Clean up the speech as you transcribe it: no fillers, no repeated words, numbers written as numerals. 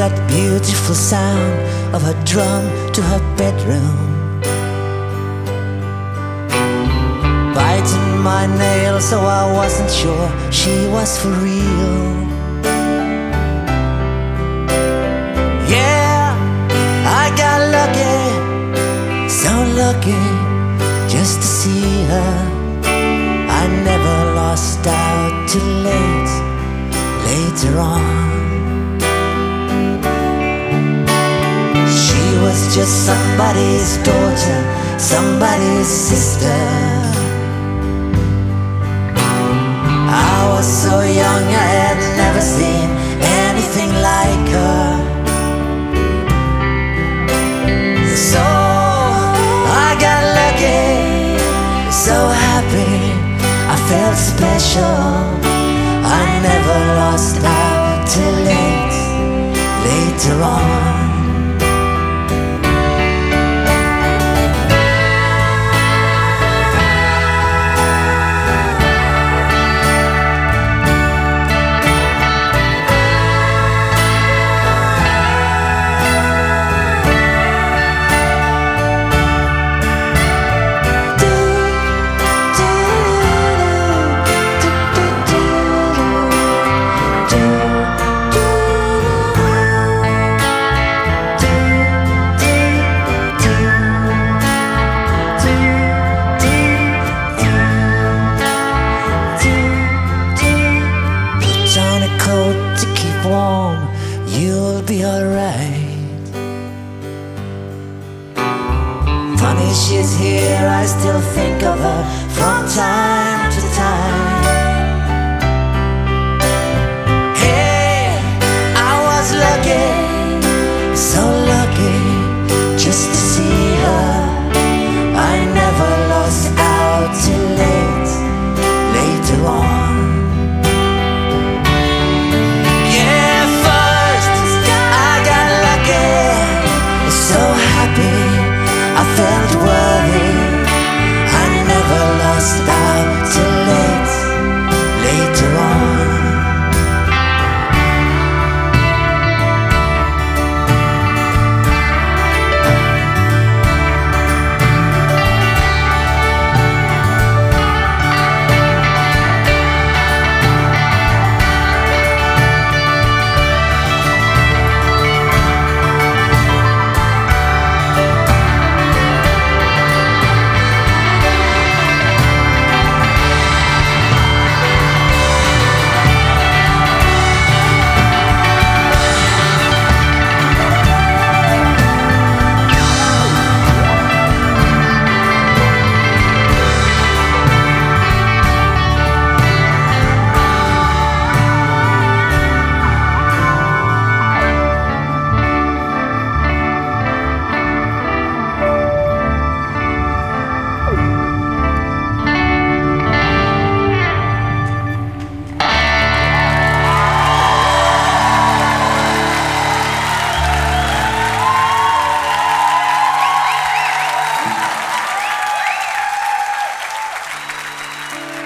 that beautiful sound of her drum to her bedroom, biting my nails so I wasn't sure she was for real. Yeah, I got lucky, so lucky just to see her. I never lost out till later on. She was just somebody's daughter, somebody's sister. I was so young I had never seen anything like her. So I got lucky, so happy, I felt special. I never lost out till later on. To keep warm, you'll be alright. Funny she's here, I still think of her from time